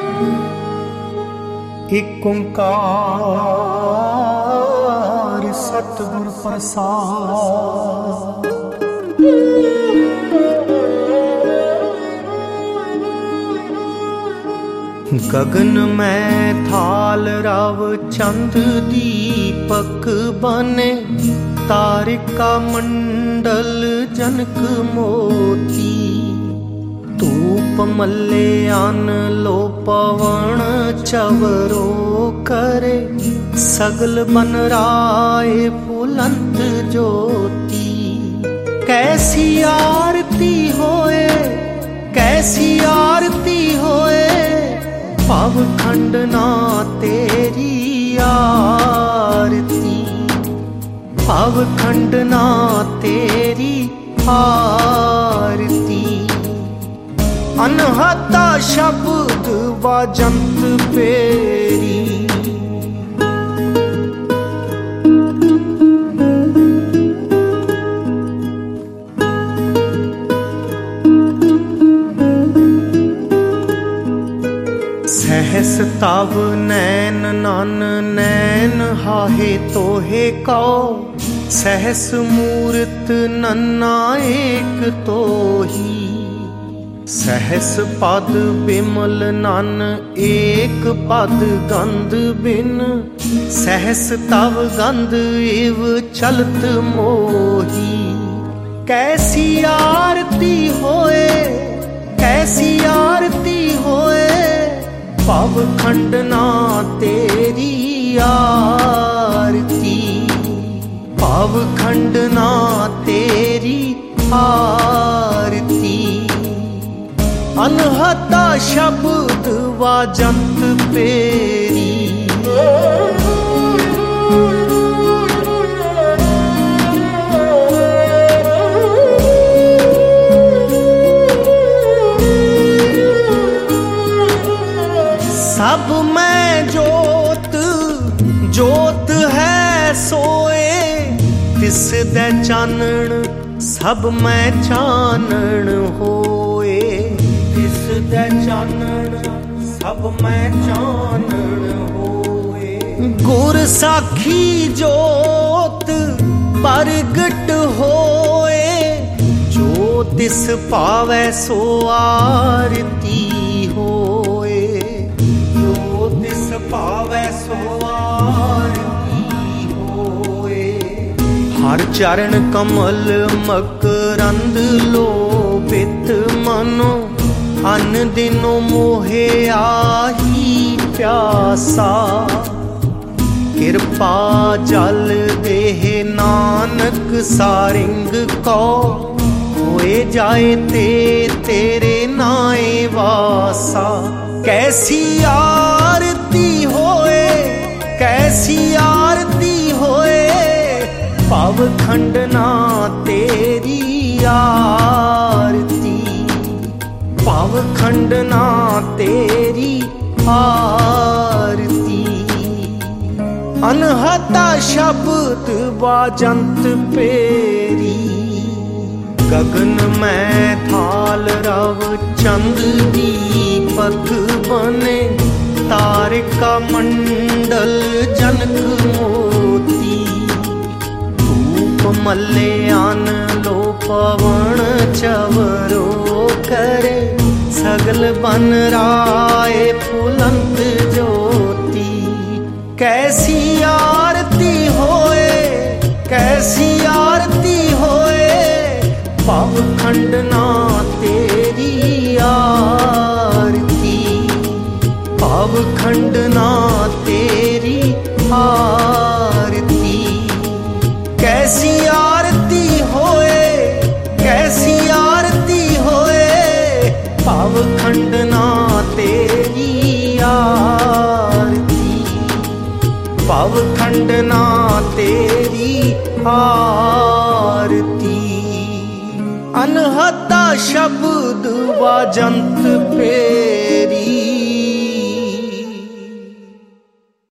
एक ओंकार सतगुर प्रसाद। गगन में थाल रव चंद दीपक बने, तारिका मंडल जनक मोती। धूप मल्ले अन लो पवन चवरो करे, सगल बन राय फुलंत ज्योति। कैसी आरती होए, कैसी आरती होए, पाव खंडना तेरी आरती। पाव खंडना तेरी आरती। अनहता शब्द वाजंत पेरी। सहस तव नैन नन नैन हाहे तोहे कौ। सहस मूरत नन्ना एक तोही। सहस पद बिमल नन एक पद गंध बिन। सहस तव गंध इव चलत मोही। कैसी आरती होए, कैसी आरती होए, पाव खंडना तेरी आरती। पाव खंडना तेरी आरती। अनहता शब्द वाजंत पेरी। सब में जोत, जोत है सोए, तिस दे चानण सब में चानण होए। तिस दे चानण सब में चानण होए। गुर साखी जोत परगट होए, जो तिस पावै सो आरती होए। पावै सो आरती होए। हर चरण कमल मकरंद लोभित मनो, अन दिनो मोहे आही प्यासा। कृपा जल देह नानक सारिंग को, होए जाए ते तेरे नाए वासा। कैसी आरती होए, कैसी आरती होए, पाव खंडना तेरी आरती। पाव खंडना तेरी आरती। अनहता शब्द वाजंत पेरी। गगन में थाल रव चंद दीपक बने, तारिका मंडल जनक मोती। धूप मल्ले आन लो पवन चवरो करे, सगल बन राय फुलंत ज्योति। कैसी आरती होए, कैसी आरती होए, पाव खंडना तेरी आरती। पाव खंडना तेरी आरती। कैसी आरती होए, कैसी आरती होए, पाव खंडना तेरी आरती। पाव खंडना तेरी आरती। अनहता शब्द वाजंत पे।